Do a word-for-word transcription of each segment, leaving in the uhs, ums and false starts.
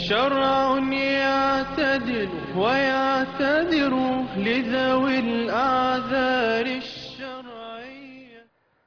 شرع يعتدل ويعتذر لذوي الأعذار الشرعية.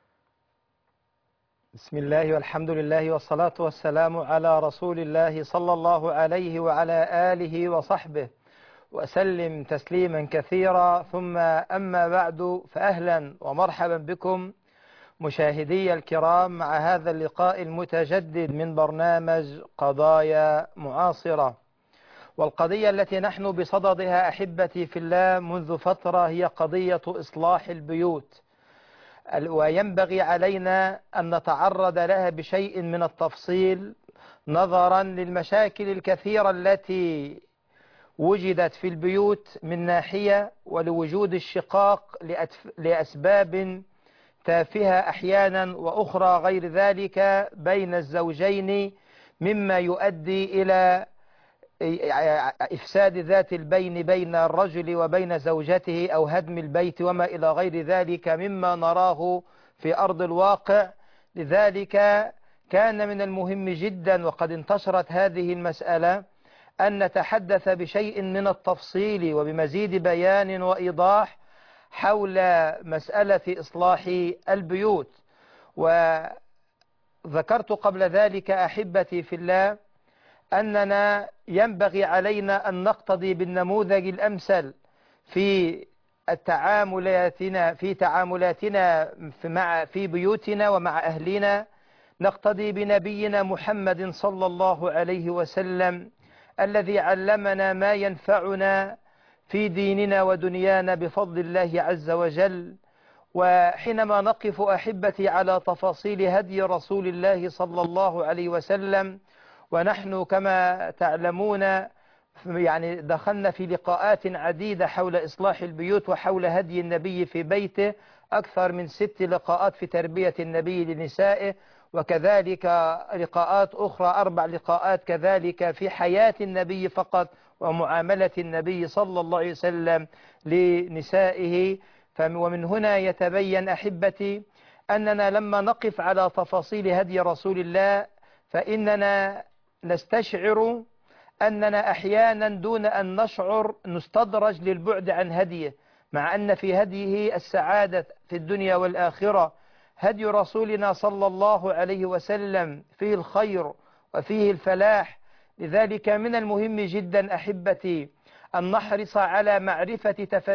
بسم الله والحمد لله والصلاة والسلام على رسول الله صلى الله عليه وعلى آله وصحبه وسلم تسليما كثيرا، ثم أما بعد، فأهلا ومرحبا بكم مشاهدي الكرام مع هذا اللقاء المتجدد من برنامج قضايا معاصرة. والقضية التي نحن بصددها أحبتي في الله منذ فترة هي قضية إصلاح البيوت، وينبغي علينا أن نتعرض لها بشيء من التفصيل نظرا للمشاكل الكثيرة التي وجدت في البيوت من ناحية، ولوجود الشقاق لأسباب تافهة أحيانا وأخرى غير ذلك بين الزوجين، مما يؤدي إلى إفساد ذات البين بين الرجل وبين زوجته أو هدم البيت وما إلى غير ذلك مما نراه في أرض الواقع. لذلك كان من المهم جدا، وقد انتشرت هذه المسألة، أن نتحدث بشيء من التفصيل وبمزيد بيان وإيضاح حول مسألة إصلاح البيوت. وذكرت قبل ذلك أحبتي في الله أننا ينبغي علينا أن نقتضي بالنموذج الأمثل في التعاملاتنا في تعاملاتنا في مع في بيوتنا ومع أهلنا. نقتضي بنبينا محمد صلى الله عليه وسلم الذي علمنا ما ينفعنا في ديننا ودنيانا بفضل الله عز وجل. وحينما نقف أحبتي على تفاصيل هدي رسول الله صلى الله عليه وسلم، ونحن كما تعلمون يعني دخلنا في لقاءات عديدة حول إصلاح البيوت وحول هدي النبي في بيته، أكثر من ست لقاءات في تربية النبي لنسائه، وكذلك لقاءات أخرى أربع لقاءات كذلك في حياة النبي فقط ومعاملة النبي صلى الله عليه وسلم لنسائه. ومن هنا يتبين أحبتي أننا لما نقف على تفاصيل هدي رسول الله فإننا نستشعر أننا أحيانا دون أن نشعر نستدرج للبعد عن هديه، مع أن في هديه السعادة في الدنيا والآخرة. هدي رسولنا صلى الله عليه وسلم فيه الخير وفيه الفلاح. لذلك من المهم جدا أحبتي أن نحرص على معرفة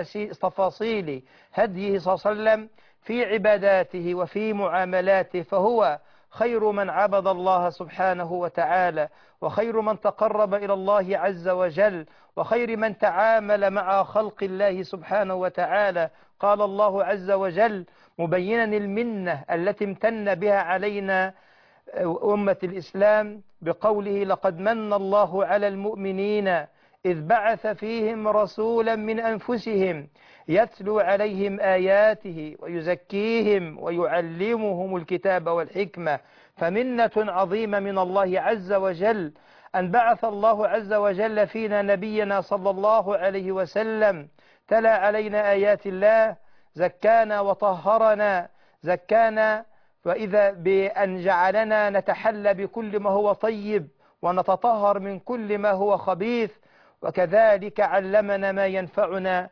تفاصيل هديه صلى الله عليه وسلم في عباداته وفي معاملاته، فهو خير من عبد الله سبحانه وتعالى، وخير من تقرب إلى الله عز وجل، وخير من تعامل مع خلق الله سبحانه وتعالى. قال الله عز وجل مبينا المنة التي امتن بها علينا أمة الإسلام بقوله لقد من الله على المؤمنين إذ بعث فيهم رسولا من أنفسهم يتلو عليهم آياته ويزكيهم ويعلمهم الكتاب والحكمة. فمنة عظيمة من الله عز وجل أن بعث الله عز وجل فينا نبينا صلى الله عليه وسلم تلا علينا آيات الله، زكانا وطهرنا، زكانا وإذا بأن جعلنا نتحلى بكل ما هو طيب ونتطهر من كل ما هو خبيث، وكذلك علمنا ما ينفعنا.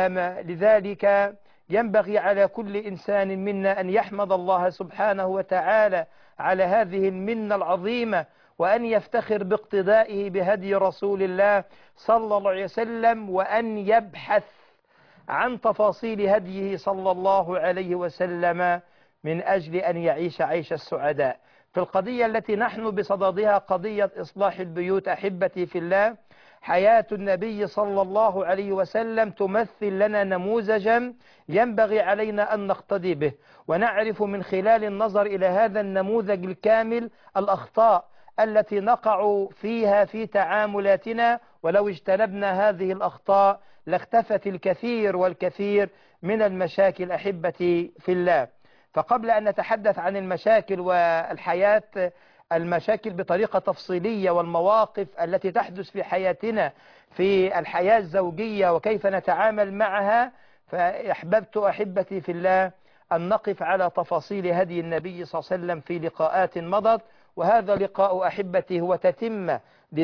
فلذلك ينبغي على كل إنسان منا أن يحمد الله سبحانه وتعالى على هذه المنة العظيمة، وأن يفتخر باقتدائه بهدي رسول الله صلى الله عليه وسلم، وأن يبحث عن تفاصيل هديه صلى الله عليه وسلم من أجل أن يعيش عيش السعداء. في القضية التي نحن بصددها قضية إصلاح البيوت أحبتي في الله، حياة النبي صلى الله عليه وسلم تمثل لنا نموذجا ينبغي علينا أن نقتدي به، ونعرف من خلال النظر إلى هذا النموذج الكامل الأخطاء التي نقع فيها في تعاملاتنا. ولو اجتنبنا هذه الأخطاء لاختفت الكثير والكثير من المشاكل أحبتي في الله. فقبل أن نتحدث عن المشاكل والحياة المشاكل بطريقة تفصيلية والمواقف التي تحدث في حياتنا في الحياة الزوجية وكيف نتعامل معها، فأحببت أحبتي في الله أن نقف على تفاصيل هدي النبي صلى الله عليه وسلم في لقاءات مضت، وهذا لقاء أحبتي هو تتمة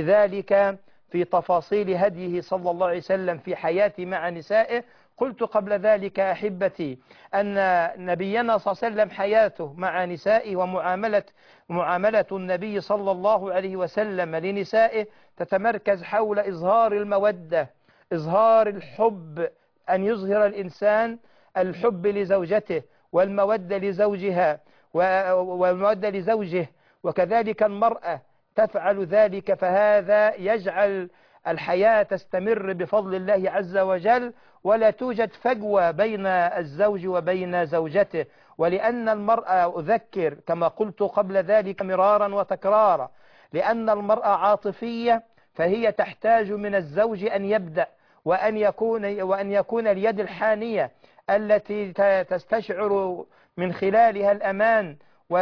لذلك في تفاصيل هديه صلى الله عليه وسلم في حياته مع نسائه. قلت قبل ذلك أحبتي أن نبينا صلى الله عليه وسلم حياته مع نسائه ومعاملة معاملة النبي صلى الله عليه وسلم لنسائه تتمركز حول إظهار المودة، إظهار الحب، أن يظهر الإنسان الحب لزوجته والمودة لزوجها والمودة لزوجه، وكذلك المرأة تفعل ذلك، فهذا يجعل الحياة تستمر بفضل الله عز وجل، ولا توجد فجوة بين الزوج وبين زوجته. ولأن المرأة، أذكر كما قلت قبل ذلك مرارا وتكرارا، لأن المرأة عاطفية، فهي تحتاج من الزوج أن يبدأ وأن يكون وأن يكون اليد الحانية التي تستشعر من خلالها الأمان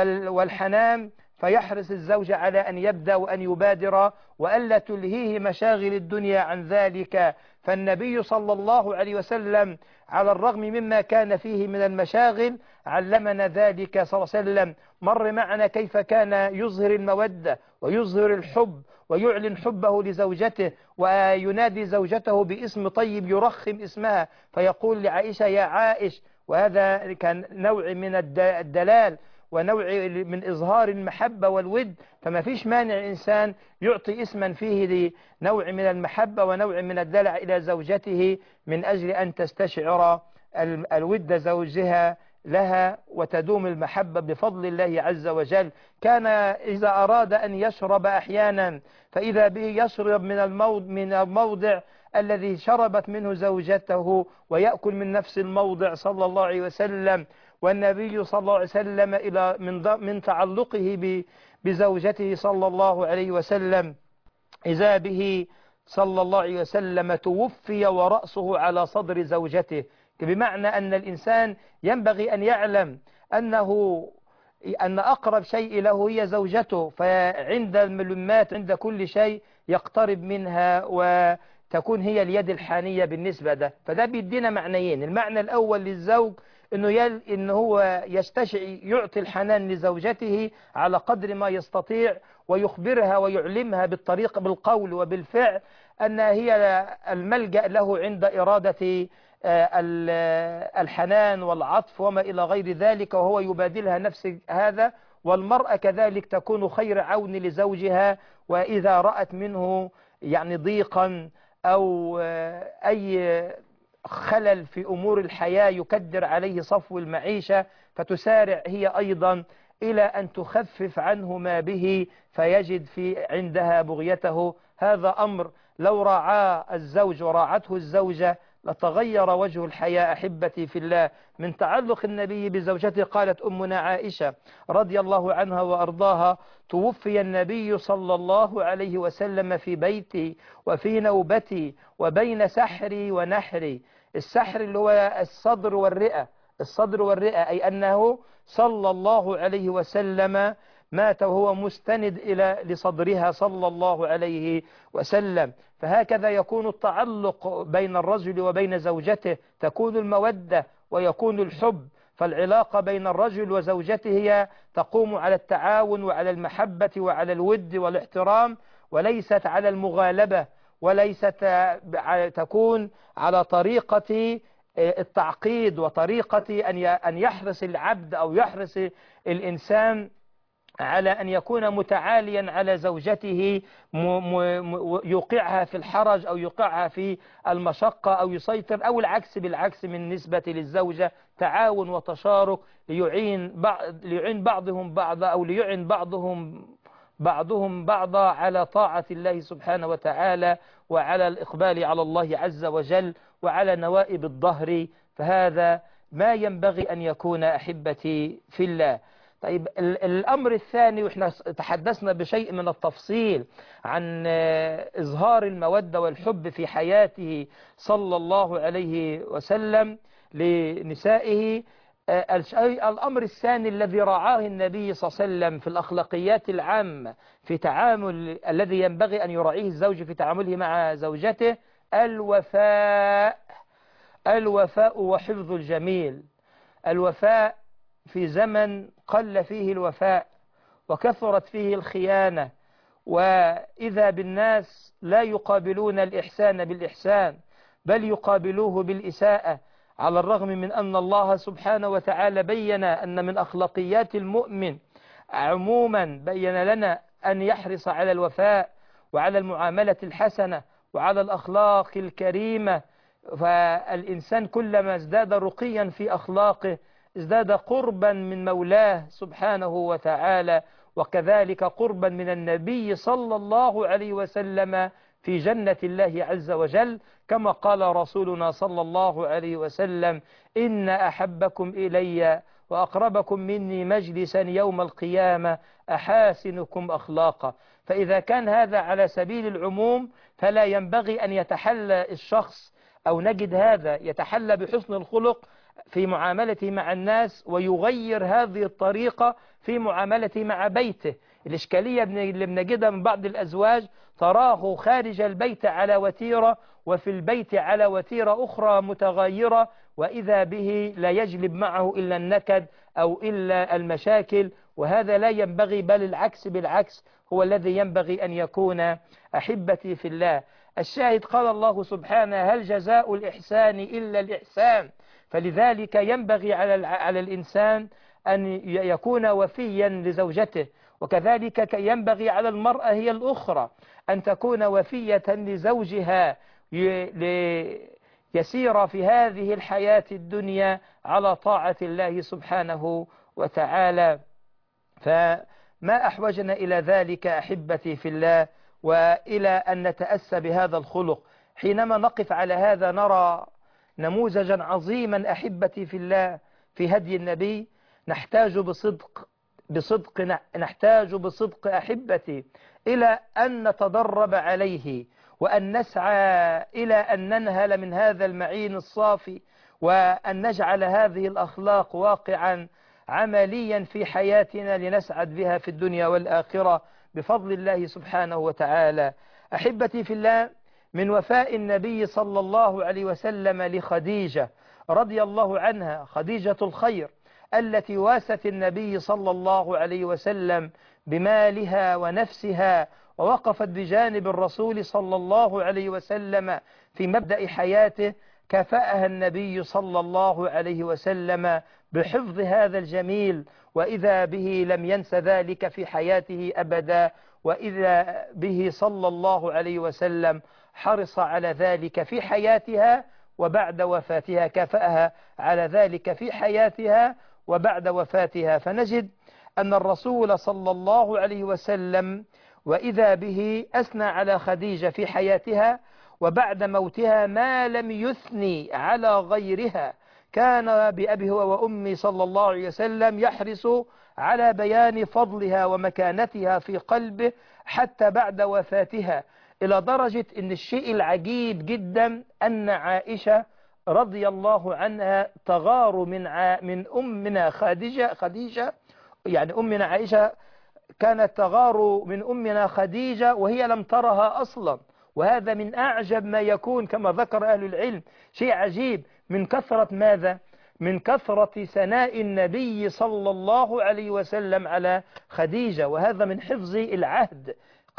والحنان، فيحرص الزوج على أن يبدأ وأن يبادر وألا تلهيه مشاغل الدنيا عن ذلك. فالنبي صلى الله عليه وسلم على الرغم مما كان فيه من المشاغل علمنا ذلك صلى الله عليه وسلم. مر معنا كيف كان يظهر المودة ويظهر الحب ويعلن حبه لزوجته، وينادي زوجته باسم طيب يرخم اسمها، فيقول لعائشة يا عائش، وهذا كان نوع من الدلال ونوع من إظهار المحبة والود. فما فيش مانع إنسان يعطي اسما فيه لنوع من المحبة ونوع من الدلع إلى زوجته من أجل أن تستشعر الود زوجها لها وتدوم المحبة بفضل الله عز وجل. كان إذا أراد أن يشرب أحيانا فإذا به يشرب من الموضع, من الموضع الذي شربت منه زوجته، ويأكل من نفس الموضع صلى الله عليه وسلم. والنبي صلى الله عليه وسلم إلى من من تعلقه بزوجته صلى الله عليه وسلم إذا به صلى الله عليه وسلم توفي ورأسه على صدر زوجته، بمعنى أن الإنسان ينبغي أن يعلم أنه أن أقرب شيء له هي زوجته، فعند الملمات عند كل شيء يقترب منها وتكون هي اليد الحانية بالنسبة له. فده بيدينا معنيين: المعنى الأول للزوج إنه يل إنه هو يستشعي يعطي الحنان لزوجته على قدر ما يستطيع، ويخبرها ويعلمها بالطريق بالقول وبالفعل أن هي الملجأ له عند إرادة الحنان والعطف وما إلى غير ذلك، وهو يبادلها نفس هذا. والمرأة كذلك تكون خير عون لزوجها، وإذا رأت منه يعني ضيقا أو أي خلل في أمور الحياة يكدر عليه صفو المعيشة، فتسارع هي أيضا إلى أن تخفف عنه ما به فيجد في عندها بغيته. هذا أمر لو راعاه الزوج وراعته الزوجة لتغير وجه الحياة أحبتي في الله. من تعلق النبي بزوجته قالت أمنا عائشة رضي الله عنها وأرضاها: توفي النبي صلى الله عليه وسلم في بيتي وفي نوبتي وبين سحري ونحري. السحر اللي هو الصدر والرئة، الصدر والرئة أي أنه صلى الله عليه وسلم مات وهو مستند إلى لصدرها صلى الله عليه وسلم. فهكذا يكون التعلق بين الرجل وبين زوجته، تكون المودة ويكون الحب. فالعلاقة بين الرجل وزوجته هي تقوم على التعاون وعلى المحبة وعلى الود والاحترام، وليست على المغالبة، وليست تكون على طريقة التعقيد وطريقة أن يحرص العبد أو يحرص الإنسان على أن يكون متعاليا على زوجته، يوقعها في الحرج أو يوقعها في المشقة أو يسيطر، أو العكس بالعكس من نسبة للزوجة، تعاون وتشارك ليعين بعض ليعين بعضهم بعضا أو ليعين بعضهم بعضهم بعضا على طاعة الله سبحانه وتعالى وعلى الإقبال على الله عز وجل وعلى نوائب الظهر. فهذا ما ينبغي أن يكون أحبتي في الله. طيب الأمر الثاني، وإحنا تحدثنا بشيء من التفصيل عن إظهار المودة والحب في حياته صلى الله عليه وسلم لنسائه، الأمر الثاني الذي رعاه النبي صلى الله عليه وسلم في الأخلاقيات العامة في تعامل الذي ينبغي أن يراعيه الزوج في تعامله مع زوجته: الوفاء. الوفاء وحفظ الجميل. الوفاء في زمن قل فيه الوفاء، وكثرت فيه الخيانة، وإذا بالناس لا يقابلون الإحسان بالإحسان بل يقابلوه بالإساءة، على الرغم من أن الله سبحانه وتعالى بين أن من أخلاقيات المؤمن عموما بين لنا أن يحرص على الوفاء وعلى المعاملة الحسنة وعلى الأخلاق الكريمة. فالإنسان كلما ازداد رقيا في أخلاقه ازداد قربا من مولاه سبحانه وتعالى، وكذلك قربا من النبي صلى الله عليه وسلم في جنة الله عز وجل، كما قال رسولنا صلى الله عليه وسلم: إن أحبكم إلي وأقربكم مني مجلسا يوم القيامة أحاسنكم أخلاقا. فإذا كان هذا على سبيل العموم فلا ينبغي أن يتحلى الشخص أو نجد هذا يتحلى بحسن الخلق في معاملته مع الناس ويغير هذه الطريقة في معاملته مع بيته. الإشكالية اللي بنجدها من بعض الأزواج تراه خارج البيت على وتيرة وفي البيت على وتيرة أخرى متغيرة، وإذا به لا يجلب معه إلا النكد أو إلا المشاكل، وهذا لا ينبغي، بل العكس بالعكس هو الذي ينبغي أن يكون. أحبتي في الله، الشاهد قال الله سبحانه: هل جزاء الإحسان إلا الإحسان؟ فلذلك ينبغي على على الإنسان أن يكون وفيا لزوجته، وكذلك ينبغي على المرأة هي الأخرى أن تكون وفية لزوجها ليسير في هذه الحياة الدنيا على طاعة الله سبحانه وتعالى. فما أحوجنا إلى ذلك أحبتي في الله، وإلى أن نتأسى بهذا الخلق. حينما نقف على هذا نرى نموذجا عظيما أحبتي في الله في هدي النبي. نحتاج بصدق بصدق نحتاج بصدق أحبتي إلى أن نتدرب عليه، وأن نسعى إلى أن ننهل من هذا المعين الصافي، وأن نجعل هذه الأخلاق واقعا عمليا في حياتنا لنسعد بها في الدنيا والآخرة بفضل الله سبحانه وتعالى. أحبتي في الله، من وفاء النبي صلى الله عليه وسلم لخديجة رضي الله عنها، خديجة الخير التي واست النبي صلى الله عليه وسلم بمالها ونفسها، ووقفت بجانب الرسول صلى الله عليه وسلم في مبدأ حياته، كافأها النبي صلى الله عليه وسلم بحفظ هذا الجميل، وإذا به لم ينس ذلك في حياته أبدا، وإذا به صلى الله عليه وسلم حرص على ذلك في حياتها وبعد وفاتها، كافأها على ذلك في حياتها وبعد وفاتها. فنجد أن الرسول صلى الله عليه وسلم وإذا به أثنى على خديجة في حياتها وبعد موتها ما لم يثني على غيرها. كان بأبي هو وأمي صلى الله عليه وسلم يحرص على بيان فضلها ومكانتها في قلبه حتى بعد وفاتها، إلى درجة أن الشيء العجيب جدا أن عائشة رضي الله عنها تغار من ع... من أمنا خديجة خديجة يعني أمنا عائشة كانت تغار من أمنا خديجة وهي لم ترها أصلا، وهذا من أعجب ما يكون كما ذكر أهل العلم. شيء عجيب من كثرة ماذا؟ من كثرة ثناء النبي صلى الله عليه وسلم على خديجة، وهذا من حفظ العهد.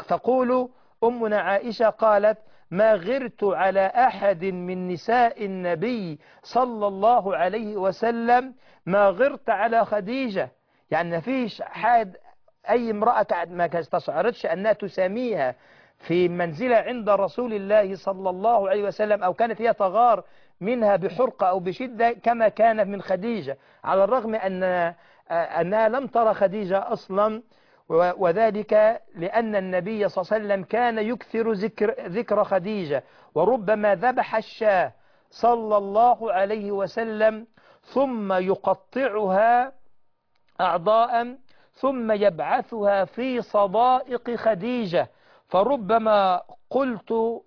تقول أمنا عائشة قالت: ما غرت على أحد من نساء النبي صلى الله عليه وسلم ما غرت على خديجة. يعني ما فيش حد أي امرأة ما استشعرتش أنها تساميها في منزلة عند رسول الله صلى الله عليه وسلم، أو كانت هي تغار منها بحرقة أو بشدة كما كانت من خديجة، على الرغم أن أنها لم ترى خديجة أصلا، وذلك لأن النبي صلى الله عليه وسلم كان يكثر ذكر, ذكر خديجة، وربما ذبح الشاة صلى الله عليه وسلم ثم يقطعها أعضاء ثم يبعثها في صدائق خديجة، فربما قلت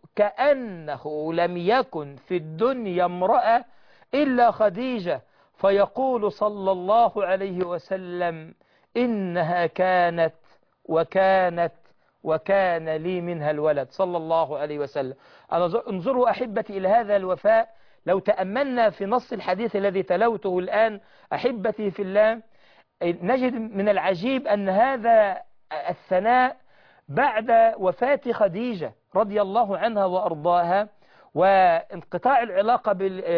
كأنه لم يكن في الدنيا امرأة إلا خديجة، فيقول صلى الله عليه وسلم: إنها كانت وكانت وكان لي منها الولد، صلى الله عليه وسلم. انظروا أحبتي إلى هذا الوفاء. لو تأملنا في نص الحديث الذي تلوته الآن أحبتي في الله، نجد من العجيب أن هذا الثناء بعد وفاة خديجة رضي الله عنها وأرضاها وانقطاع العلاقة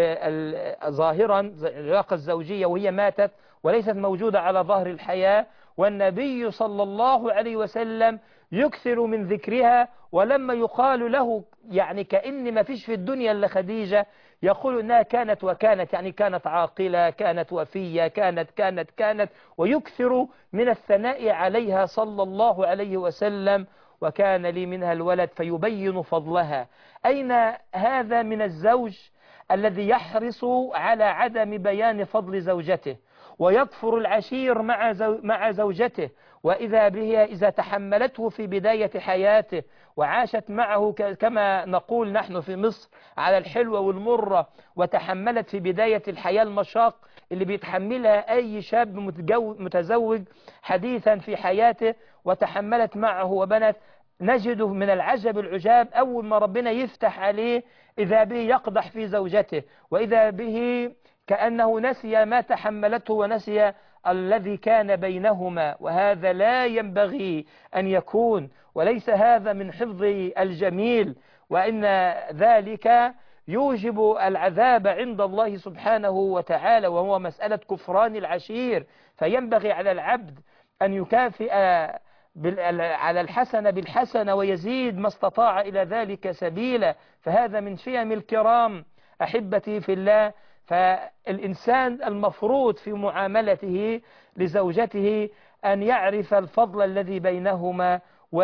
ظاهرا العلاقة الزوجية وهي ماتت وليست موجودة على ظهر الحياة، والنبي صلى الله عليه وسلم يكثر من ذكرها، ولما يقال له يعني كأن ما فيش في الدنيا إلا خديجة يقول إنها كانت وكانت، يعني كانت عاقلة، كانت وفية، كانت كانت كانت ويكثر من الثناء عليها صلى الله عليه وسلم. وكان لي منها الولد فيبين فضلها. أين هذا من الزوج الذي يحرص على عدم بيان فضل زوجته ويكفر العشير مع زو مع زوجته، وإذا به إذا تحملته في بداية حياته وعاشت معه كما نقول نحن في مصر على الحلوة والمرة، وتحملت في بداية الحياة المشاق اللي بيتحملها أي شاب متزوج حديثا في حياته، وتحملت معه وبنت، نجده من العجب العجاب أول ما ربنا يفتح عليه إذا به يقدح في زوجته، وإذا به كأنه نسي ما تحملته ونسي الذي كان بينهما، وهذا لا ينبغي أن يكون، وليس هذا من حفظ الجميل، وإن ذلك يوجب العذاب عند الله سبحانه وتعالى، وهو مسألة كفران العشير. فينبغي على العبد أن يكافئ على الحسنة بالحسنة ويزيد ما استطاع إلى ذلك سبيلا، فهذا من شيم الكرام أحبتي في الله. فالإنسان المفروض في معاملته لزوجته أن يعرف الفضل الذي بينهما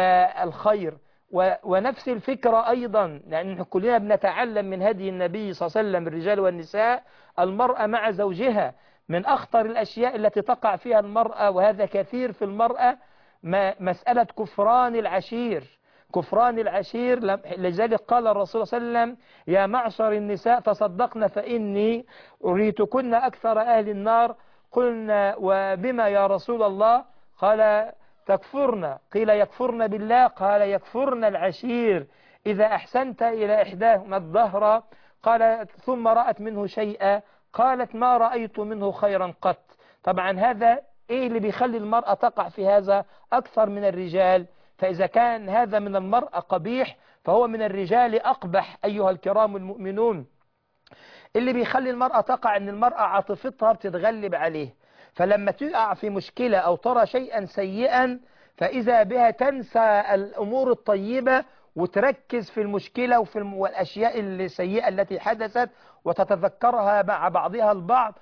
والخير، ونفس الفكرة أيضا، لأن كلنا بنتعلم من هدي النبي صلى الله عليه وسلم الرجال والنساء، المرأة مع زوجها من أخطر الأشياء التي تقع فيها المرأة، وهذا كثير في المرأة، مسألة كفران العشير. كفران العشير، لذلك قال الرسول صلى الله عليه وسلم: يا معشر النساء تصدقن فإني أريتكن أكثر أهل النار. قلنا: وبما يا رسول الله؟ قال: تكفرن. قيل: يكفرن بالله؟ قال: يكفرن العشير. إذا أحسنت إلى إحداهما الظهر قالت ثم رأت منه شيئا قالت: ما رأيت منه خيرا قط. طبعا هذا إيه اللي بيخلي المرأة تقع في هذا أكثر من الرجال؟ فإذا كان هذا من المرأة قبيح فهو من الرجال أقبح أيها الكرام المؤمنون. اللي بيخلي المرأة تقع أن المرأة عاطفتها بتتغلب عليه، فلما تقع في مشكلة أو ترى شيئا سيئا فإذا بها تنسى الأمور الطيبة وتركز في المشكلة وفي الأشياء السيئة التي حدثت وتتذكرها مع بعضها البعض،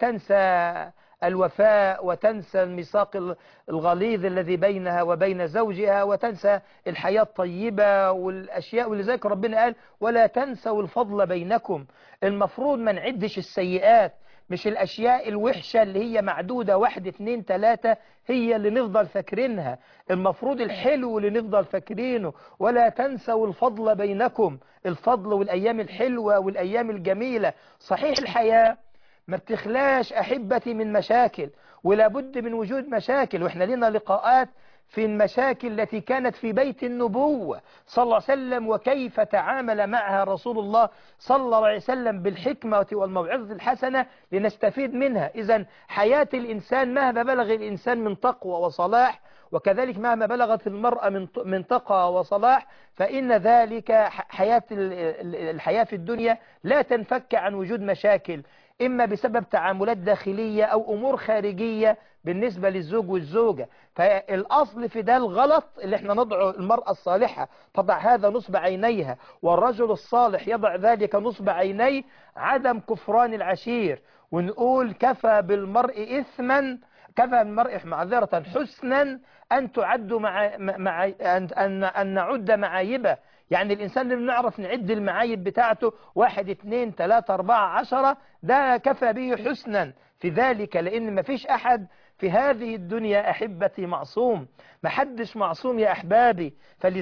وتنسى الوفاء وتنسى الميثاق الغليظ الذي بينها وبين زوجها، وتنسى الحياة الطيبة والأشياء. ولذلك ربنا قال: ولا تنسوا الفضل بينكم. المفروض ما نعدش السيئات، مش الأشياء الوحشة اللي هي معدودة واحد اتنين تلاتة هي اللي نفضل فاكرينها، المفروض الحلو اللي نفضل فاكرينه. ولا تنسوا الفضل بينكم، الفضل والأيام الحلوة والأيام الجميلة. صحيح الحياة ما بتخلاش أحبتي من مشاكل، ولا بد من وجود مشاكل، وإحنا لنا لقاءات في المشاكل التي كانت في بيت النبوة صلى الله عليه وسلم، وكيف تعامل معها رسول الله صلى الله عليه وسلم بالحكمة والموعظة الحسنة لنستفيد منها. إذن حياة الإنسان مهما بلغ الإنسان من تقوى وصلاح، وكذلك مهما بلغت المرأة من من تقوى وصلاح، فإن ذلك حياة الحياة في الدنيا لا تنفك عن وجود مشاكل، إما بسبب تعاملات داخلية أو أمور خارجية بالنسبة للزوج والزوجة. فالأصل في ده الغلط اللي احنا ندعو المرأة الصالحة تضع هذا نصب عينيها، والرجل الصالح يضع ذلك نصب عينيه، عدم كفران العشير. ونقول: كفى بالمرء إثما كفى بالمرء معذرة حسنا أن تعد مع, مع أن, أن, أن نعد معايبه. يعني الإنسان اللي نعرف نعد المعايب بتاعته واحد اتنين تلاتة أربعة عشرة، ده كفى به حسنا في ذلك، لأن ما فيش أحد في هذه الدنيا أحبتي معصوم، ما حدش معصوم يا أحبابي.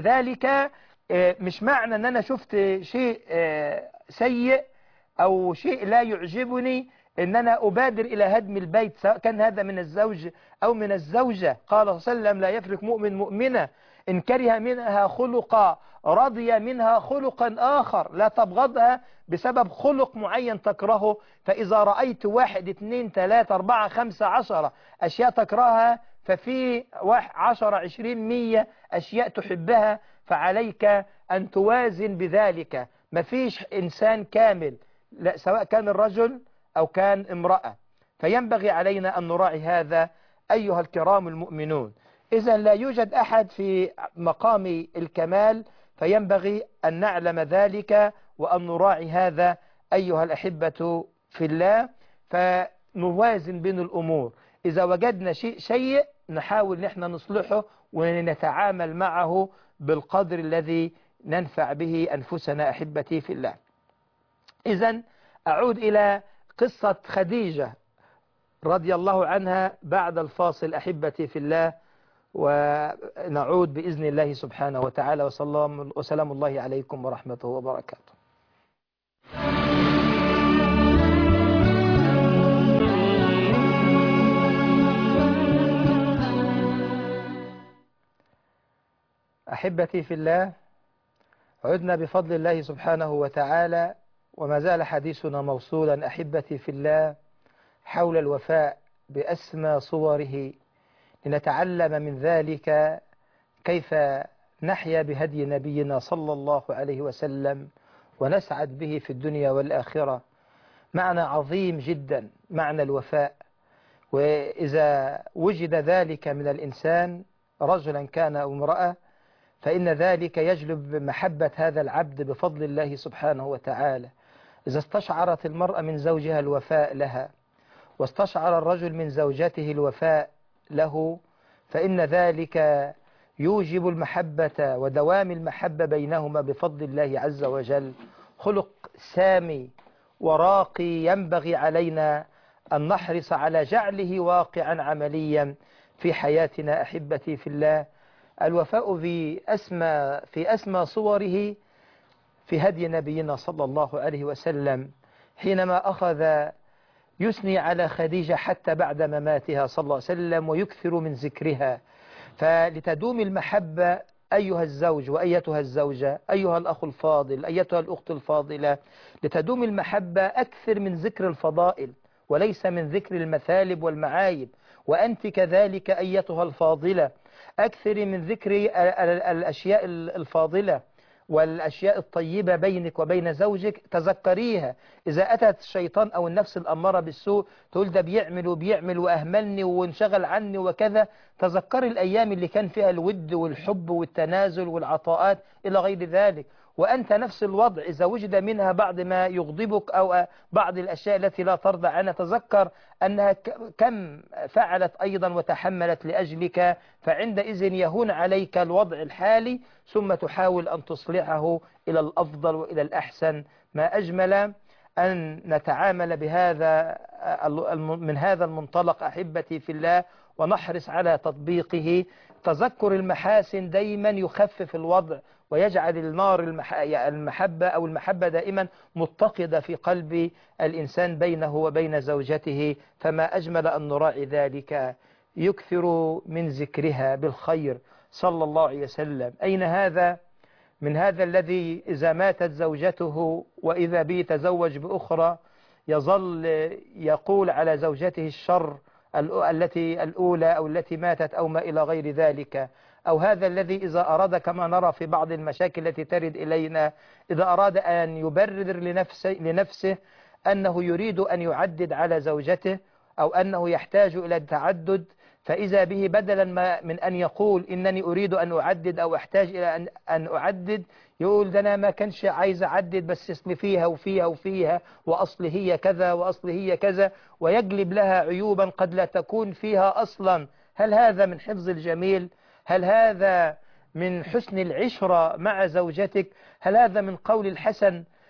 فلذلك مش معنى أن أنا شفت شيء سيء أو شيء لا يعجبني إن أنا أبادر إلى هدم البيت، سواء كان هذا من الزوج أو من الزوجة. قال صلى الله عليه وسلم: لا يفرق مؤمن مؤمنة إن كره منها خلقا رضي منها خلقا آخر. لا تبغضها بسبب خلق معين تكرهه. فإذا رأيت واحد اثنين ثلاثة أربعة خمسة عشرة أشياء تكرهها، ففي عشرة عشرين مية أشياء تحبها، فعليك أن توازن بذلك. مفيش إنسان كامل، لا، سواء كان الرجل أو كان امرأة. فينبغي علينا أن نراعي هذا أيها الكرام المؤمنون. إذا لا يوجد أحد في مقام الكمال، فينبغي أن نعلم ذلك وأن نراعي هذا أيها الأحبة في الله. فنوازن بين الأمور. إذا وجدنا شيء شيء نحاول نحن نصلحه ونتعامل معه بالقدر الذي ننفع به أنفسنا أحبتي في الله. إذن أعود إلى قصة خديجة رضي الله عنها بعد الفاصل أحبتي في الله، ونعود بإذن الله سبحانه وتعالى. وسلام الله عليكم ورحمته وبركاته. أحبتي في الله، عدنا بفضل الله سبحانه وتعالى، وما زال حديثنا موصولا أحبتي في الله حول الوفاء بأسمى صوره، لنتعلم من ذلك كيف نحيا بهدي نبينا صلى الله عليه وسلم ونسعد به في الدنيا والآخرة. معنى عظيم جدا معنى الوفاء. وإذا وجد ذلك من الإنسان رجلا كان أو امرأة، فإن ذلك يجلب محبة هذا العبد بفضل الله سبحانه وتعالى. إذا استشعرت المرأة من زوجها الوفاء لها، واستشعر الرجل من زوجته الوفاء له، فإن ذلك يوجب المحبة ودوام المحبة بينهما بفضل الله عز وجل. خلق سامي وراقي ينبغي علينا أن نحرص على جعله واقعا عمليا في حياتنا أحبتي في الله. الوفاء في أسمى في أسمى صوره في هدي نبينا صلى الله عليه وسلم، حينما أخذ يثني على خديجة حتى بعد مماتها صلى الله عليه وسلم ويكثر من ذكرها. فلتدوم المحبة أيها الزوج وأيتها الزوجة، أيها الأخ الفاضل، أيتها الأخت الفاضلة، لتدوم المحبة أكثر من ذكر الفضائل وليس من ذكر المثالب والمعايب. وأنت كذلك أيتها الفاضلة، أكثر من ذكر الأشياء الفاضلة والأشياء الطيبة بينك وبين زوجك، تذكريها. إذا أتت الشيطان أو النفس الأمارة بالسوء تقول ده بيعمل وبيعمل وأهملني وانشغل عني وكذا، تذكري الأيام اللي كان فيها الود والحب والتنازل والعطاءات إلى غير ذلك. وأنت نفس الوضع، إذا وجد منها بعض ما يغضبك أو بعض الأشياء التي لا ترضى عنها، تذكر أنها كم فعلت أيضا وتحملت لأجلك، فعندئذ يهون عليك الوضع الحالي، ثم تحاول أن تصلحه إلى الأفضل وإلى الأحسن. ما أجمل أن نتعامل بهذا من هذا المنطلق أحبتي في الله، ونحرص على تطبيقه. تذكر المحاسن دايما يخفف الوضع ويجعل النار المحبة أو المحبة دائما متقدة في قلب الإنسان بينه وبين زوجته. فما أجمل أن نراعي ذلك. يكثر من ذكرها بالخير صلى الله عليه وسلم. أين هذا من هذا الذي إذا ماتت زوجته وإذا به تزوج بأخرى يظل يقول على زوجته الشر التي الأولى أو التي ماتت أو ما إلى غير ذلك؟ أو هذا الذي إذا أراد، كما نرى في بعض المشاكل التي ترد إلينا، إذا أراد أن يبرر لنفسه, لنفسه أنه يريد أن يعدد على زوجته أو أنه يحتاج إلى التعدد، فإذا به بدلا ما من أن يقول إنني أريد أن أعدد أو أحتاج إلى أن, أن أعدد، يقول ده أنا ما كانش عايز أعدد بس اسمي فيها وفيها وفيها وأصل هي كذا وأصل هي كذا، ويجلب لها عيوبا قد لا تكون فيها أصلا. هل هذا من حفظ الجميل؟ هل هذا من حسن العشرة مع زوجتك؟ هل هذا من قول الحسن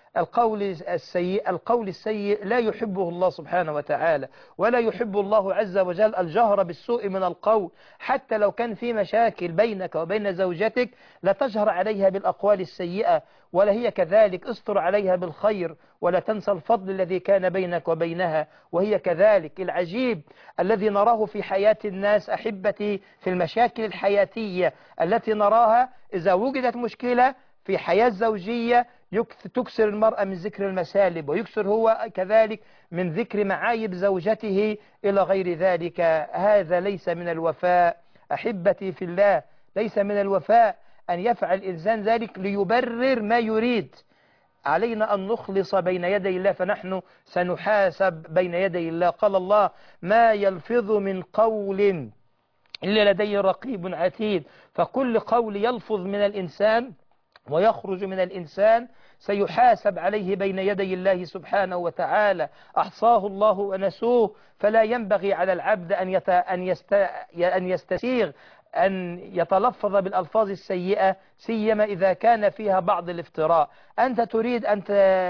القول السيء القول السيء لا يحبه الله سبحانه وتعالى، ولا يحب الله عز وجل الجهر بالسوء من القول. حتى لو كان في مشاكل بينك وبين زوجتك لا تجهر عليها بالأقوال السيئة، ولا هي كذلك، استر عليها بالخير، ولا تنسى الفضل الذي كان بينك وبينها وهي كذلك. العجيب الذي نراه في حياة الناس أحبتي في المشاكل الحياتية التي نراها، إذا وجدت مشكلة في حياة زوجية تكسر المرأة من ذكر المسالب، ويكسر هو كذلك من ذكر معايب زوجته إلى غير ذلك. هذا ليس من الوفاء أحبتي في الله، ليس من الوفاء أن يفعل الإنسان ذلك ليبرر ما يريد. علينا أن نخلص بين يدي الله، فنحن سنحاسب بين يدي الله. قال الله: ما يلفظ من قول إلا لديه رقيب عتيد. فكل قول يلفظ من الإنسان ويخرج من الإنسان سيحاسب عليه بين يدي الله سبحانه وتعالى. أحصاه الله ونسوه، فلا ينبغي على العبد أن يت... أن يست... أن يستسيغ أن يتلفظ بالألفاظ السيئة، سيما إذا كان فيها بعض الافتراء. أنت تريد أن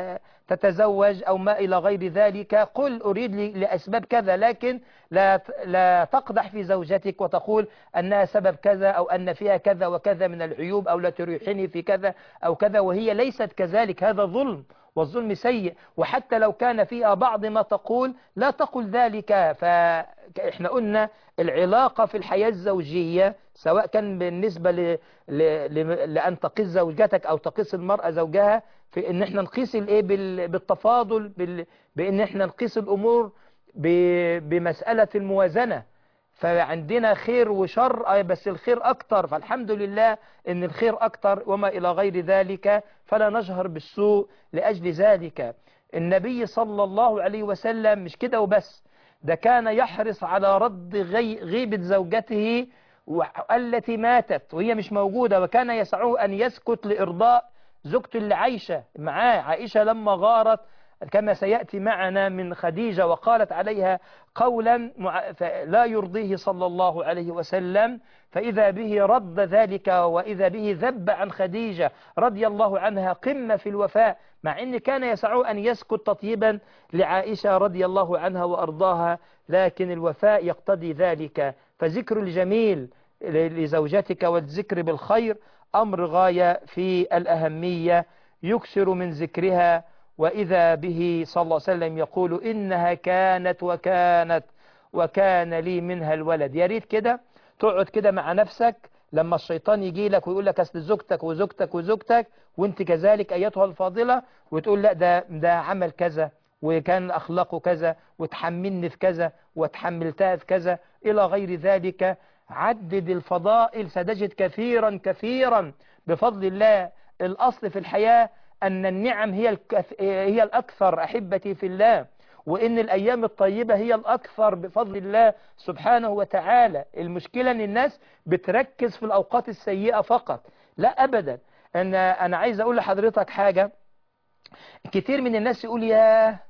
تتزوج أو ما إلى غير ذلك، قل أريد لأسباب كذا، لكن لا لا تقدح في زوجتك وتقول أنها سبب كذا أو أن فيها كذا وكذا من العيوب، أو لا تريحني في كذا أو كذا وهي ليست كذلك. هذا ظلم، والظلم سيء. وحتى لو كان فيها بعض ما تقول لا تقل ذلك. فإحنا قلنا العلاقة في الحياة الزوجية، سواء كان بالنسبة ل... ل... ل... لأن تقيس زوجتك أو تقيس المرأة زوجها، في إن إحنا نقيس الإيه بال... بالتفاضل، بال... بإن إحنا نقيس الأمور ب... بمسألة الموازنة. فعندنا خير وشر، بس الخير أكتر، فالحمد لله إن الخير أكتر وما إلى غير ذلك، فلا نجهر بالسوء. لأجل ذلك النبي صلى الله عليه وسلم مش كده وبس، ده كان يحرص على رد غي... غيبة زوجته التي ماتت وهي مش موجودة، وكان يسعه أن يسكت لإرضاء زوجته اللي عايشة معاه. عائشة لما غارت كما سيأتي معنا من خديجة وقالت عليها قولا لا يرضيه صلى الله عليه وسلم، فإذا به رد ذلك وإذا به ذب عن خديجة رضي الله عنها، قمة في الوفاء، مع أن كان يسعه أن يسكت تطيبا لعائشة رضي الله عنها وأرضاها، لكن الوفاء يقتضي ذلك. فذكر الجميل لزوجتك والذكر بالخير أمر غاية في الأهمية، يكثر من ذكرها. وإذا به صلى الله عليه وسلم يقول: إنها كانت وكانت وكان لي منها الولد. يا ريت كده تقعد كده مع نفسك لما الشيطان يجي لك ويقول لك أصل زوجتك وزوجتك وزوجتك وانت كذلك أيتها الفاضلة، وتقول لا ده ده عمل كذا وكان أخلاقه كذا وتحملني في كذا وتحملتها في كذا إلى غير ذلك. عدد الفضائل ستجد كثيرا كثيرا بفضل الله. الأصل في الحياة أن النعم هي الكث... هي الأكثر أحبتي في الله، وإن الأيام الطيبة هي الأكثر بفضل الله سبحانه وتعالى. المشكلة أن الناس بتركز في الأوقات السيئة فقط، لا أبدا. أنا, أنا عايز أقول لحضرتك حاجة. كتير من الناس يقول يا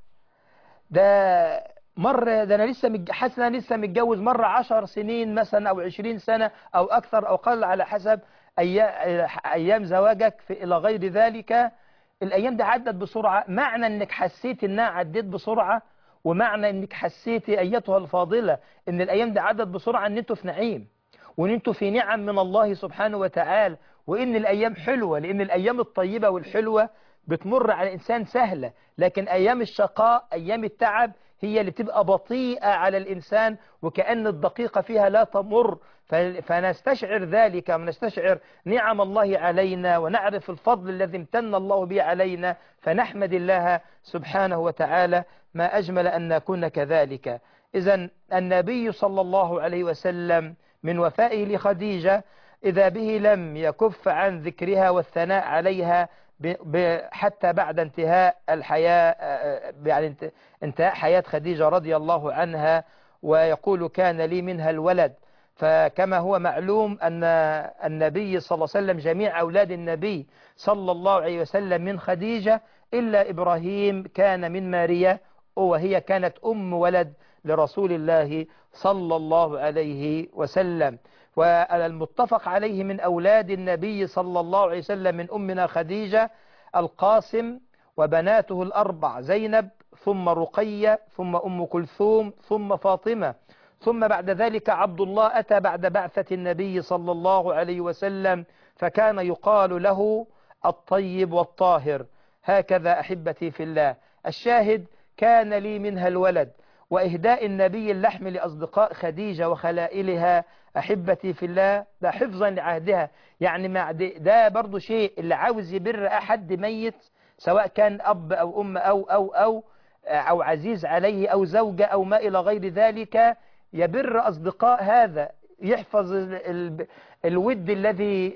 ده مرة ده أنا لسه مج... حاسس أنا لسه متجوز مرة عشر سنين مثلا أو عشرين سنة أو أكثر أو قل على حسب أيام, أيام زواجك في إلى غير ذلك. الأيام دي عدت بسرعة. معنى أنك حسيت أنها عدت بسرعة، ومعنى أنك حسيت أيتها الفاضلة أن الأيام دي عدت بسرعة، أن أنتوا في نعيم وأن أنتوا في نعم من الله سبحانه وتعالى، وأن الأيام حلوة، لأن الأيام الطيبة والحلوة بتمر على الإنسان سهلة، لكن أيام الشقاء أيام التعب هي اللي بتبقى بطيئة على الإنسان، وكأن الدقيقة فيها لا تمر. فنستشعر ذلك ونستشعر نعم الله علينا، ونعرف الفضل الذي امتن الله به علينا، فنحمد الله سبحانه وتعالى. ما أجمل أن نكون كذلك. إذن النبي صلى الله عليه وسلم من وفائه لخديجة إذا به لم يكف عن ذكرها والثناء عليها حتى بعد انتهاء الحياة، يعني انتهاء حياة خديجة رضي الله عنها. ويقول: كان لي منها الولد. فكما هو معلوم أن النبي صلى الله عليه وسلم جميع أولاد النبي صلى الله عليه وسلم من خديجة، إلا إبراهيم كان من ماريا، وهي كانت أم ولد لرسول الله صلى الله عليه وسلم. والمتفق عليه من أولاد النبي صلى الله عليه وسلم من أمنا خديجة القاسم، وبناته الأربع زينب ثم رقية ثم أم كلثوم ثم فاطمة، ثم بعد ذلك عبد الله أتى بعد بعثة النبي صلى الله عليه وسلم، فكان يقال له الطيب والطاهر. هكذا أحبتي في الله. الشاهد كان لي منها الولد، وإهداء النبي اللحم لأصدقاء خديجة وخلائلها أحبتي في الله ده حفظا لعهدها. يعني مع ده برضو شيء اللي عاوز يبر أحد ميت سواء كان أب أو أم أو أو أو أو عزيز عليه أو زوجة أو ما إلى غير ذلك، يبر أصدقاء هذا، يحفظ ال ال الود الذي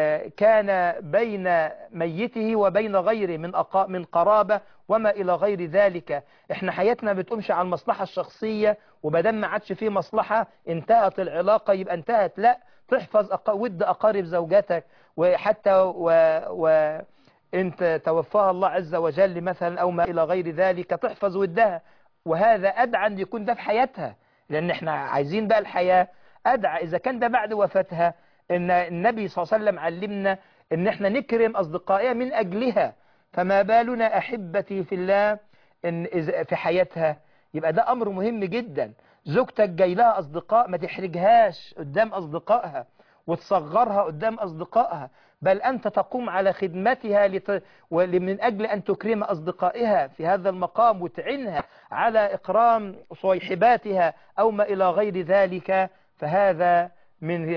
كان بين ميته وبين غيره من من قرابة وما إلى غير ذلك. احنا حياتنا بتقومش على المصلحة الشخصية، وبدل ما عادش فيه مصلحة انتهت العلاقة يبقى انتهت، لا، تحفظ أق... ود أقارب زوجتك، وحتى و... و... انت توفاها الله عز وجل مثلا أو ما إلى غير ذلك تحفظ ودها، وهذا أدعى أن يكون ده في حياتها، لأن احنا عايزين بقى الحياة أدعى. إذا كان ده بعد وفاتها، إن النبي صلى الله عليه وسلم علمنا إن احنا نكرم أصدقائها من أجلها، فما بالنا أحبتي في الله إن إذا في حياتها. يبقى ده أمر مهم جدا. زوجتك جاي لها أصدقاء، ما تحرجهاش قدام أصدقائها وتصغرها قدام أصدقائها، بل أنت تقوم على خدمتها لت... من أجل أن تكرم أصدقائها في هذا المقام، وتعنها على إكرام صيحباتها أو ما إلى غير ذلك. فهذا من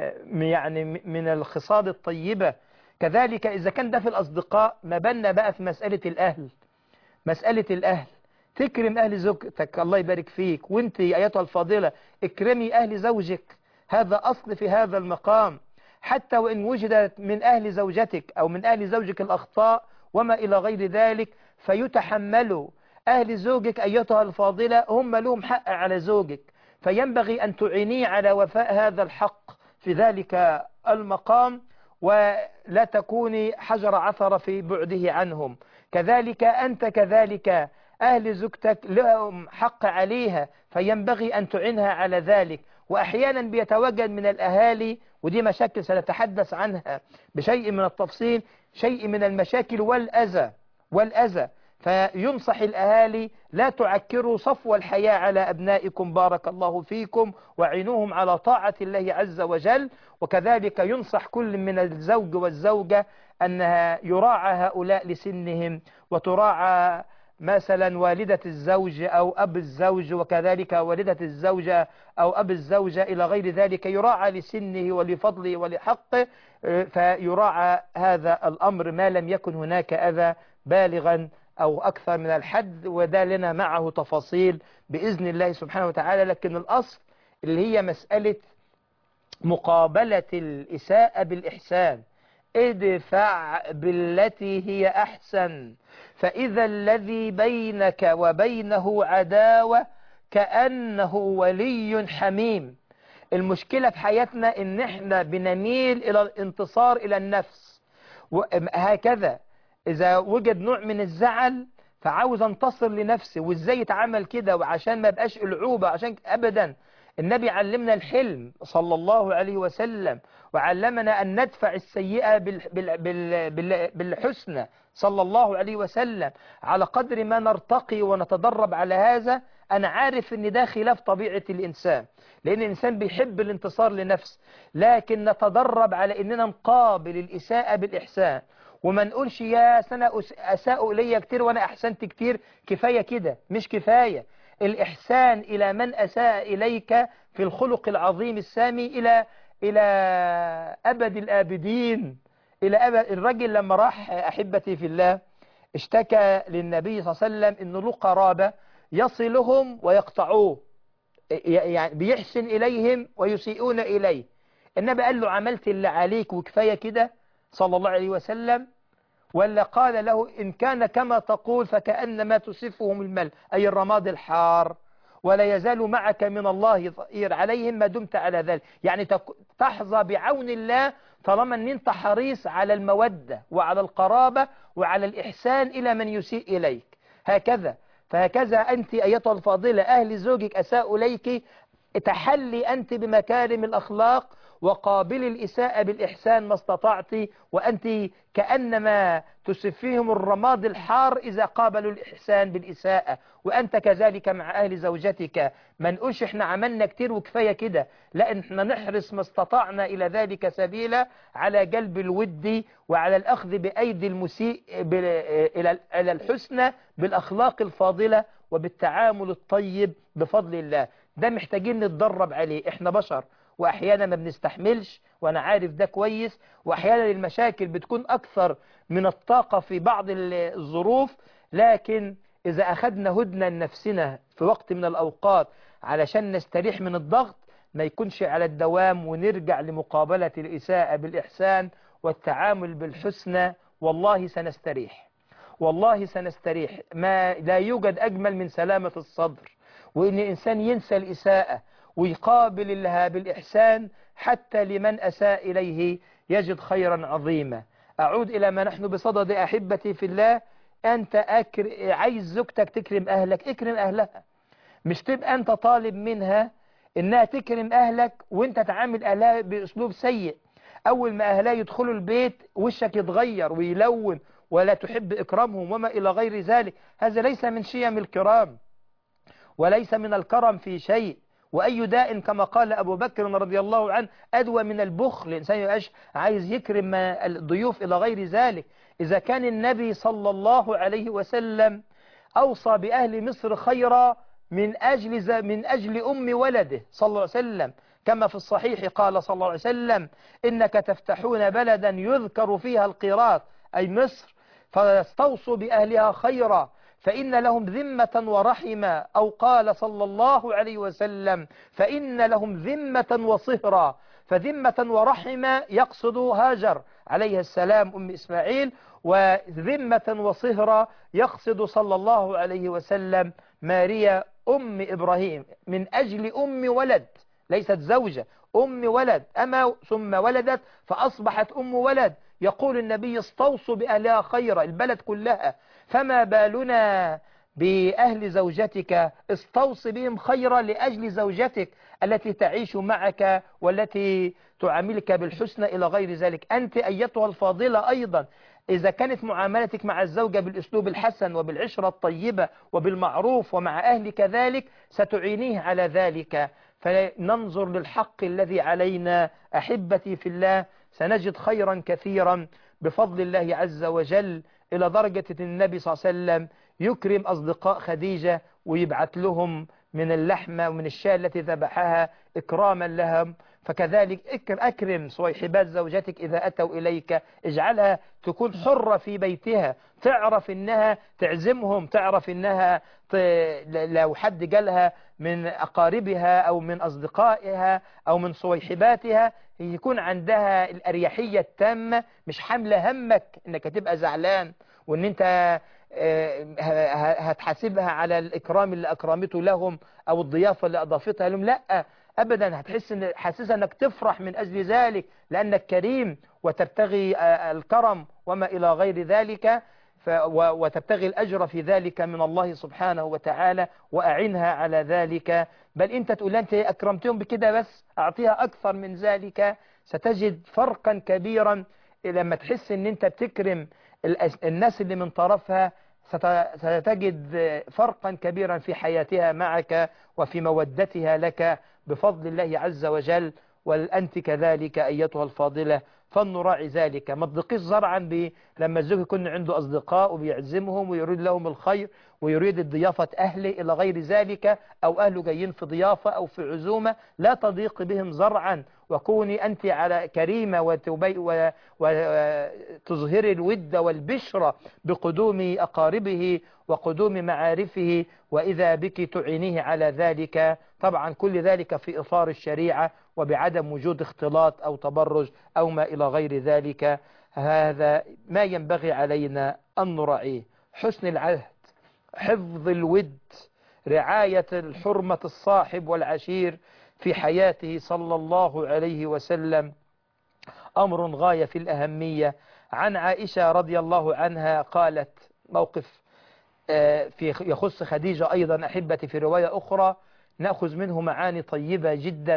يعني من الخصال الطيبة. كذلك إذا كان ده في الأصدقاء، ما بالنا بقى في مسألة الأهل. مسألة الأهل تكرم أهل زوجتك، الله يبارك فيك، وانت أيتها الفاضلة اكرمي أهل زوجك، هذا أصل في هذا المقام. حتى وإن وجدت من أهل زوجتك أو من أهل زوجك الأخطاء وما إلى غير ذلك، فيتحملوا أهل زوجك أيتها الفاضلة، هم لهم حق على زوجك، فينبغي أن تعينيه على وفاء هذا الحق في ذلك المقام، ولا تكوني حجر عثر في بعده عنهم. كذلك أنت كذلك أهل زوجتك لهم حق عليها، فينبغي أن تعنها على ذلك. وأحيانا بيتوجد من الأهالي، ودي مشاكل سنتحدث عنها بشيء من التفصيل، شيء من المشاكل والأذى والأذى فينصح الأهالي لا تعكروا صفو الحياة على أبنائكم، بارك الله فيكم، وعينوهم على طاعة الله عز وجل. وكذلك ينصح كل من الزوج والزوجة أنها يراعى هؤلاء لسنهم، وتراعى مثلا والدة الزوج أو أب الزوج، وكذلك والدة الزوجة أو أب الزوجة إلى غير ذلك، يراعى لسنه ولفضله ولحقه، فيراعى هذا الأمر ما لم يكن هناك أذى بالغا أو أكثر من الحد، وده لنا معه تفاصيل بإذن الله سبحانه وتعالى. لكن الأصل اللي هي مسألة مقابلة الإساءة بالإحسان، ادفع بالتي هي أحسن، فإذا الذي بينك وبينه عداوة كأنه ولي حميم. المشكلة في حياتنا إن احنا بنميل إلى الانتصار إلى النفس، وهكذا إذا وجد نوع من الزعل فعاوز انتصر لنفسي، وإزاي يتعامل كده وعشان ما بقاش العوبة، عشان أبدا. النبي علمنا الحلم صلى الله عليه وسلم، وعلمنا أن ندفع السيئة بالحسنى صلى الله عليه وسلم. على قدر ما نرتقي ونتدرب على هذا، أنا عارف أن ده خلاف طبيعة الإنسان، لأن الإنسان بيحب الانتصار لنفسه، لكن نتدرب على أننا نقابل الإساءة بالإحسان، وما نقولش يا سنة أساءوا إلي كتير وأنا أحسنت كتير، كفاية كده، مش كفاية. الإحسان إلى من أساء إليك في الخلق العظيم السامي إلى إلى أبد الآبدين، إلى أبد. الرجل لما راح أحبتي في الله اشتكى للنبي صلى الله عليه وسلم إنه له قرابة يصلهم ويقطعوه، يعني بيحسن إليهم ويسيئون إليه. النبي قال له عملت اللي عليك وكفاية كده صلى الله عليه وسلم، ولا قال له إن كان كما تقول فكأنما تسفهم المل، أي الرماد الحار، ولا يزال معك من الله ظهير عليهم ما دمت على ذلك. يعني تحظى بعون الله طالما أن أنت حريص على المودة وعلى القرابة وعلى الإحسان إلى من يسيء إليك. هكذا فهكذا أنت أيتها الفاضلة، أهل زوجك أساءوا إليك، تحلي أنت بمكارم الأخلاق وقابل الإساءة بالإحسان ما استطعت، وأنت كأنما تسفيهم الرماد الحار إذا قابلوا الإحسان بالإساءة. وأنت كذلك مع أهل زوجتك. ما نقولش إحنا عملنا كتير وكفاية كده، لا، إحنا نحرص ما استطعنا إلى ذلك سبيلا على جلب الود وعلى الأخذ بأيدي المسيء إلى الحسنى بالأخلاق الفاضلة وبالتعامل الطيب بفضل الله. ده محتاجين نتدرب عليه. إحنا بشر وأحيانا ما بنستحملش، وأنا عارف ده كويس، وأحيانا المشاكل بتكون أكثر من الطاقة في بعض الظروف. لكن إذا أخذنا هدنة لنفسنا في وقت من الأوقات علشان نستريح من الضغط، ما يكونش على الدوام، ونرجع لمقابلة الإساءة بالإحسان والتعامل بالحسنى، والله سنستريح، والله سنستريح. ما لا يوجد أجمل من سلامة الصدر، وإن الإنسان ينسى الإساءة ويقابل لها بالإحسان حتى لمن أساء إليه يجد خيرا عظيما. أعود إلى ما نحن بصدد أحبتي في الله. أنت أكر... عايز زوجتك تكرم أهلك، اكرم أهلها. مش تبقى أنت طالب منها إنها تكرم أهلك وإنت تعامل أهلها بأسلوب سيء. أول ما أهلها يدخلوا البيت وشك يتغير ويلون ولا تحب إكرامهم وما إلى غير ذلك. هذا ليس من شيم الكرام وليس من الكرم في شيء. وأي داء كما قال أبو بكر رضي الله عنه أدوى من البخل. الإنسان يبقاش عايز يكرم الضيوف إلى غير ذلك. إذا كان النبي صلى الله عليه وسلم أوصى بأهل مصر خيرا من أجل من أجل أم ولده صلى الله عليه وسلم، كما في الصحيح قال صلى الله عليه وسلم: إنك تفتحون بلدا يذكر فيها القيراط، أي مصر، فاستوصوا بأهلها خيرا فإن لهم ذمة ورحمة، أو قال صلى الله عليه وسلم: فإن لهم ذمة وصهرا. فذمة ورحمة يقصد هاجر عليه السلام أم إسماعيل، وذمة وصهرا يقصد صلى الله عليه وسلم ماريا أم إبراهيم، من أجل أم ولد، ليست زوجة، أم ولد، أما ثم ولدت فأصبحت أم ولد. يقول النبي: استوصوا بأهلها خيرا، البلد كلها. فما بالنا بأهل زوجتك؟ استوصي بهم خيرا لأجل زوجتك التي تعيش معك والتي تعاملك بالحسنى إلى غير ذلك. أنت أيتها الفاضلة أيضا، إذا كانت معاملتك مع الزوجة بالأسلوب الحسن وبالعشرة الطيبة وبالمعروف ومع أهلك ذلك، ستعينيه على ذلك. فننظر للحق الذي علينا أحبتي في الله، سنجد خيرا كثيرا بفضل الله عز وجل، إلى درجة النبي صلى الله عليه وسلم يكرم أصدقاء خديجة ويبعث لهم من اللحمة ومن الشاة التي ذبحها إكراما لهم. فكذلك أكرم صويحبات زوجتك إذا أتوا إليك، اجعلها تكون حرة في بيتها، تعرف إنها تعزمهم، تعرف إنها ت... لو حد جالها من أقاربها أو من أصدقائها أو من صويحباتها يكون عندها الأريحية التامة، مش حاملة همك إنك تبقى زعلان وإن أنت هتحاسبها على الإكرام اللي أكرمته لهم أو الضيافة اللي أضافتها لهم. لا أبدا، هتحس إن حاسسها أنك تفرح من أجل ذلك لأنك كريم وتبتغي الكرم وما إلى غير ذلك، وتبتغي الأجر في ذلك من الله سبحانه وتعالى، وأعنها على ذلك. بل أنت تقول أنت أكرمتهم بكده بس، أعطيها أكثر من ذلك. ستجد فرقا كبيرا لما تحس أن أنت بتكرم الناس اللي من طرفها، ستجد فرقا كبيرا في حياتها معك وفي مودتها لك بفضل الله عز وجل. وأنت كذلك أيتها الفاضلة، فلنراعي ذلك. ما تضيقيش زرعا ب... لما الزوج يكون عنده أصدقاء وبيعزمهم ويريد لهم الخير ويريد الضيافة أهله إلى غير ذلك، أو أهله جايين في ضيافة أو في عزومة، لا تضيق بهم زرعا، وكوني أنت على كريمة وتبي... و... وتظهري الود والبشرة بقدوم أقاربه وقدوم معارفه، وإذا بك تعينيه على ذلك. طبعا كل ذلك في إطار الشريعة وبعدم وجود اختلاط أو تبرج أو ما إلى غير ذلك. هذا ما ينبغي علينا أن نراعيه: حسن العهد، حفظ الود، رعاية الحرمة الصاحب والعشير في حياته صلى الله عليه وسلم، أمر غاية في الأهمية. عن عائشة رضي الله عنها قالت، موقف في يخص خديجة أيضا أحبتي في رواية أخرى نأخذ منه معاني طيبة جدا.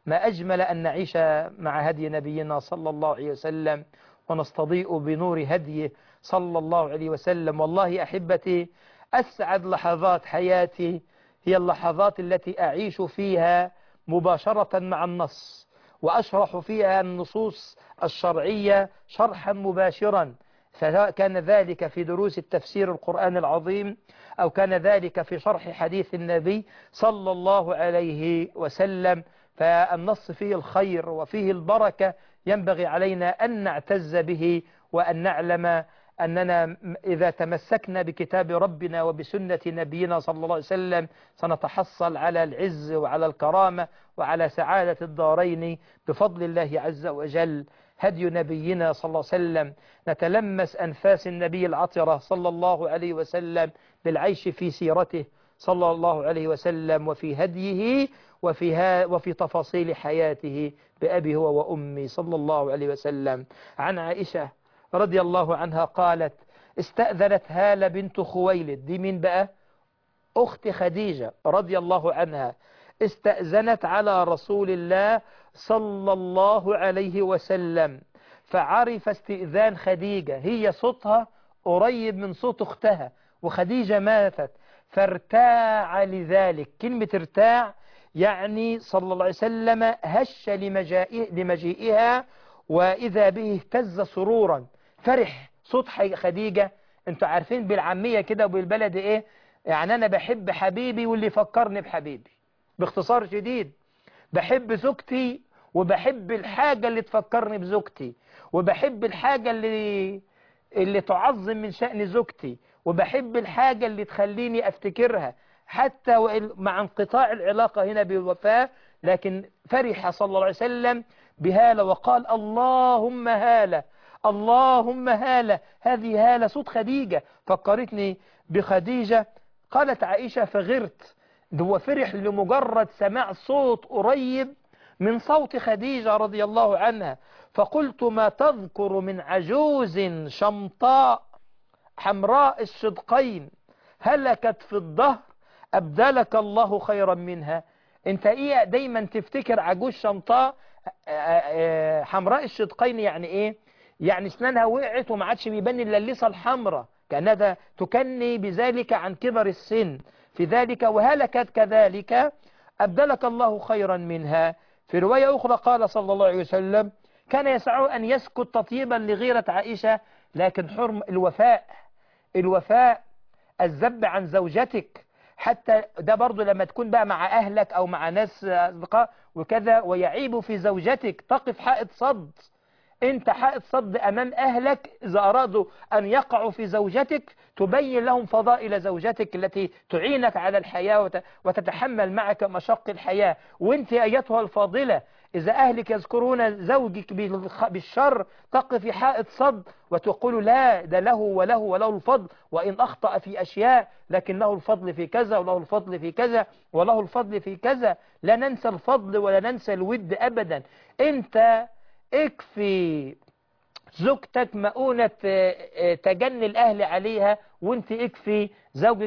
ما أجمل أن نعيش مع هدي نبينا صلى الله عليه وسلم ونستضيء بنور هديه صلى الله عليه وسلم. والله أحبتي أسعد لحظات حياتي هي اللحظات التي أعيش فيها مباشرة مع النص وأشرح فيها النصوص الشرعية شرحا مباشرا، سواء كان ذلك في دروس التفسير القرآن العظيم أو كان ذلك في شرح حديث النبي صلى الله عليه وسلم. فالنص فيه الخير وفيه البركة، ينبغي علينا أن نعتز به وأن نعلم أننا إذا تمسكنا بكتاب ربنا وبسنة نبينا صلى الله عليه وسلم سنتحصل على العز وعلى الكرامة وعلى سعادة الدارين بفضل الله عز وجل. هدي نبينا صلى الله عليه وسلم، نتلمس أنفاس النبي العطرة صلى الله عليه وسلم بالعيش في سيرته صلى الله عليه وسلم وفي هديه وفي, ها وفي تفاصيل حياته بأبي هو وأمي صلى الله عليه وسلم. عن عائشة رضي الله عنها قالت: استأذنت هالة بنت خويلد، دي مين بقى؟ أخت خديجة رضي الله عنها، استأذنت على رسول الله صلى الله عليه وسلم، فعرف استئذان خديجة، هي صوتها قريب من صوت أختها وخديجة ماتت، فارتاع لذلك. كلمة ارتاع يعني صلى الله عليه وسلم هش لمجيئها، وإذا به اهتز سرورا، فرح. صوت خديجة انتوا عارفين بالعامية كده وبالبلد ايه يعني، انا بحب حبيبي واللي فكرني بحبيبي، باختصار شديد بحب زوجتي وبحب الحاجة اللي تفكرني بزوجتي، وبحب الحاجة اللي اللي تعظم من شأن زوجتي، وبحب الحاجة اللي تخليني افتكرها حتى مع انقطاع العلاقة هنا بالوفاة. لكن فرح صلى الله عليه وسلم بهالة وقال: اللهم هالة اللهم هالة. هذه هالة صوت خديجة فكرتني بخديجة. قالت عائشة: فغرت، هو فرح لمجرد سماع صوت قريب من صوت خديجة رضي الله عنها. فقلت: ما تذكر من عجوز شمطاء حمراء الشدقين هلكت في الدهر أبدلك الله خيرا منها. انت ايه دايما تفتكر عجوز شمطاء حمراء الشدقين يعني ايه؟ يعني اسنانها وقعت وما عادش بيبان الا اللثه الحمراء، كانها تكني بذلك عن كبر السن في ذلك، وهلكت كذلك أبدلك الله خيرا منها. في رواية أخرى قال صلى الله عليه وسلم: كان يسعه أن يسكت تطيبا لغيرة عائشة، لكن حرم الوفاء الوفاء الذب عن زوجتك، حتى ده برضو لما تكون بقى مع أهلك أو مع ناس أصدقاء وكذا ويعيبوا في زوجتك، تقف حائط صد. انت حائط صد امام اهلك اذا ارادوا ان يقعوا في زوجتك، تبين لهم فضائل زوجتك التي تعينك على الحياة وتتحمل معك مشق الحياة. وانت ايتها الفاضلة اذا اهلك يذكرون زوجك بالشر، تقف حائط صد وتقول: لا، ده له وله وله الفضل، وان اخطأ في اشياء لكن له الفضل في كذا وله الفضل في كذا وله الفضل في كذا. لا ننسى الفضل ولا ننسى الود ابدا. انت اكفي زوجتك مؤونة تجني الأهل عليها، وانت اكفي زوجك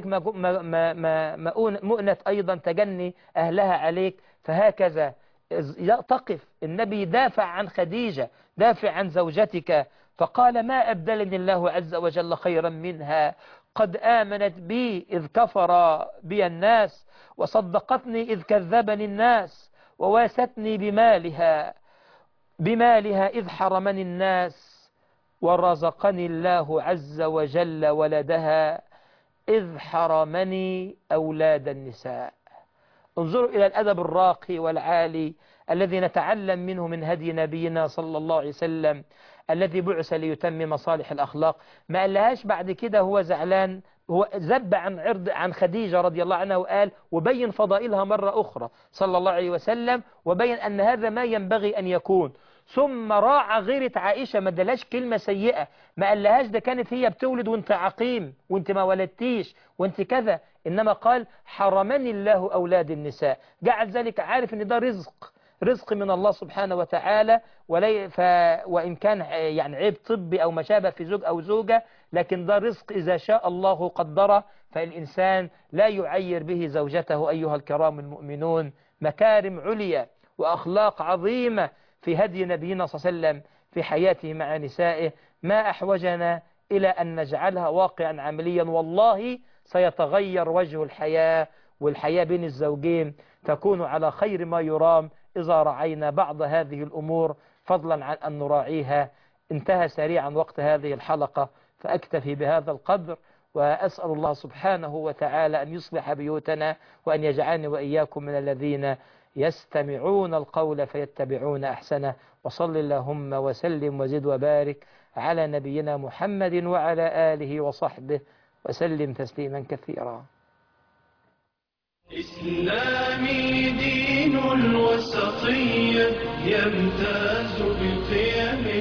مؤونة أيضا تجني أهلها عليك. فهكذا تقف. النبي دافع عن خديجة، دافع عن زوجتك، فقال: ما أبدلني الله عز وجل خيرا منها، قد آمنت بي إذ كفر بي الناس، وصدقتني إذ كذبني الناس، وواستني بمالها بمالها إذ حرمني الناس، ورزقني الله عز وجل ولدها إذ حرمني أولاد النساء. انظروا إلى الأدب الراقي والعالي الذي نتعلم منه من هدي نبينا صلى الله عليه وسلم الذي بعث ليتمم مصالح الأخلاق. ما قالهاش بعد كده هو زعلان، هو ذب عن عرض عن خديجة رضي الله عنها وقال وبين فضائلها مرة أخرى صلى الله عليه وسلم، وبين أن هذا ما ينبغي أن يكون. ثم راعى غيرة عائشة، ما دلاش كلمة سيئة، ما قالهاش ده كانت هي بتولد وانت عقيم وانت ما ولدتيش وانت كذا، إنما قال: حرمني الله أولاد النساء. جعل ذلك عارف ان ده رزق رزق من الله سبحانه وتعالى، ولي ف... وإن كان يعني عيب طبي أو ما شابه في زوج أو زوجة، لكن ده رزق إذا شاء الله قدره، فالإنسان لا يعير به زوجته. أيها الكرام المؤمنون، مكارم عليا وأخلاق عظيمة في هدي نبينا صلى الله عليه وسلم في حياته مع نسائه، ما أحوجنا إلى أن نجعلها واقعا عمليا. والله سيتغير وجه الحياة، والحياة بين الزوجين تكون على خير ما يرام إذا رعينا بعض هذه الأمور، فضلا عن أن نراعيها. انتهى سريعا وقت هذه الحلقة، فأكتفي بهذا القدر، وأسأل الله سبحانه وتعالى أن يصلح بيوتنا، وأن يجعلني وإياكم من الذين يستمعون القول فيتبعون أحسنه. وصل اللهم وسلم وزد وبارك على نبينا محمد وعلى آله وصحبه وسلم تسليما كثيرا. إسلامي دين الوسطية يمتاز بقيم